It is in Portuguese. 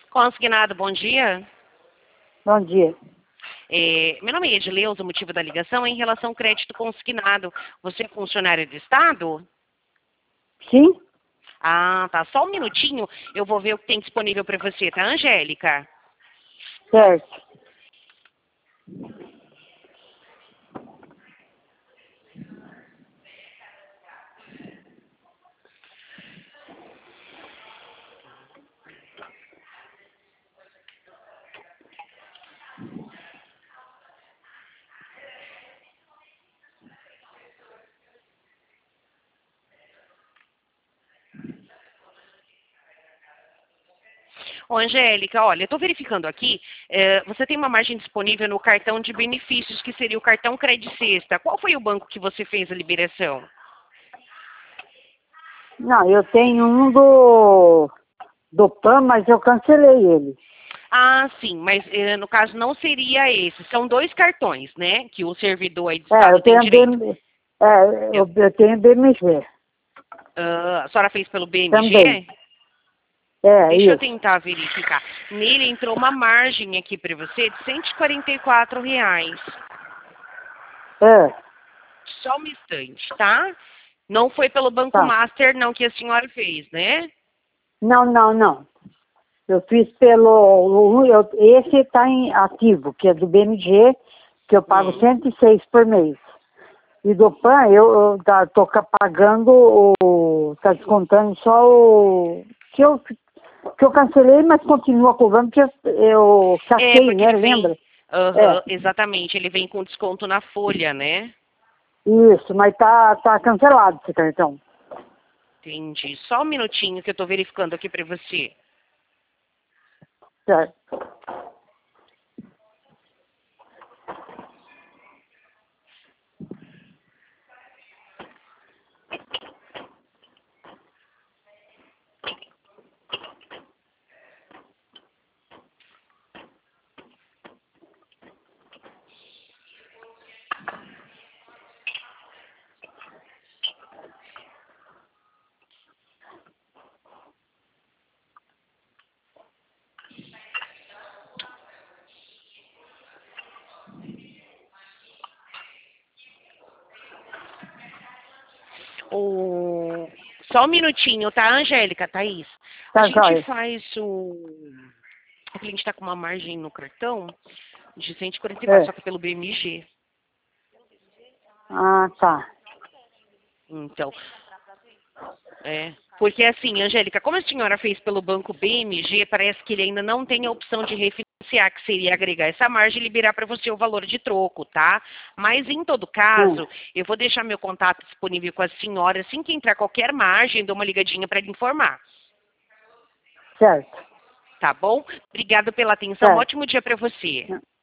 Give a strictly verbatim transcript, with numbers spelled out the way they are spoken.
Consignado, bom dia. Bom dia. É, meu nome é Edileuza, o motivo da ligação é em relação ao crédito consignado. Você é funcionário do Estado? Sim? Ah, tá. Só um minutinho, eu vou ver o que tem disponível para você, tá, Angélica? Certo. Ô, Angélica, olha, eu estou verificando aqui, eh, você tem uma margem disponível no cartão de benefícios, que seria o cartão Credit Sexta. Qual foi o banco que você fez a liberação? Não, eu tenho um do, do P A M, mas eu cancelei ele. Ah, sim, mas eh, no caso não seria esse. São dois cartões, né? Que o servidor aí do É, Estado eu tem tenho direito. B M, é, Eu- eu, eu tenho B M G ah, a senhora fez pelo também. B M G? É, Deixa eu isso. tentar verificar. Nele entrou uma margem aqui para você de cento e quarenta e quatro reais. É, Só um instante, tá? Não foi pelo Banco tá. Master, não, que a senhora fez, né? Não, não, não. Eu fiz pelo... Eu, esse está em ativo, que é do B M G, que eu pago Hum. cento e seis por mês. E do P A M, eu, eu tá, tô ca- pagando o... Tá descontando só o... Que eu, que eu cancelei, mas continua cobrando, porque eu, eu É, saquei, porque né? ele vem. Lembra? Aham, É, exatamente, ele vem com desconto na folha, né? isso, mas tá, tá cancelado esse cartão. Entendi. Só um minutinho que eu tô verificando aqui para você. Certo. O... Só um minutinho, tá, Angélica, Thaís? A Tá gente jóia. faz o. A cliente está com uma margem no cartão de cento e quarenta e quatro, É. só que pelo B M G. Ah, tá. Então, é. Porque assim, Angélica, como a senhora fez pelo banco B M G, parece que ele ainda não tem a opção de refinanciar, que seria agregar essa margem e liberar para você o valor de troco, tá? Mas em todo Hum, caso, eu vou deixar meu contato disponível com a senhora. Assim que entrar qualquer margem, dou uma ligadinha para lhe informar. certo. Tá bom? Obrigada pela atenção. Um Certo. ótimo dia para você.